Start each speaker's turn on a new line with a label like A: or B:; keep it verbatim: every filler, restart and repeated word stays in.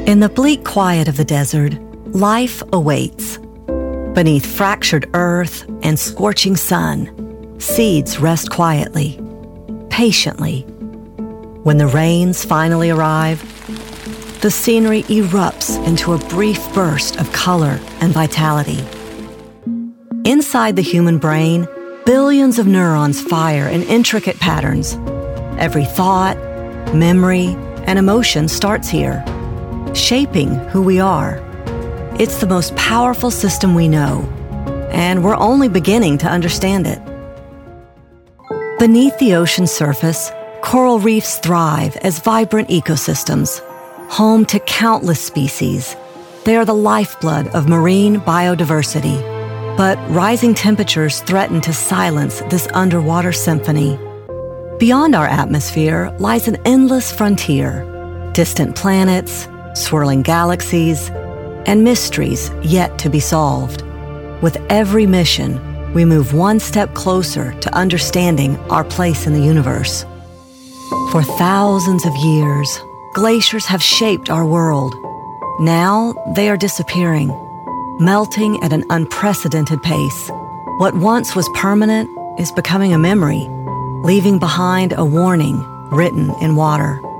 A: In the bleak quiet of the desert, life awaits. Beneath fractured earth and scorching sun, seeds rest quietly, patiently. When the rains finally arrive, the scenery erupts into a brief burst of color and vitality. Inside the human brain, billions of neurons fire in intricate patterns. Every thought, memory, and emotion starts here, shaping who we are. It's the most powerful system we know, and we're only beginning to understand it. Beneath the ocean's surface, coral reefs thrive as vibrant ecosystems, home to countless species. They are the lifeblood of marine biodiversity. But rising temperatures threaten to silence this underwater symphony. Beyond our atmosphere lies an endless frontier, distant planets, swirling galaxies, and mysteries yet to be solved. With every mission, we move one step closer to understanding our place in the universe. For thousands of years, glaciers have shaped our world. Now they are disappearing, melting at an unprecedented pace. What once was permanent is becoming a memory, leaving behind a warning written in water.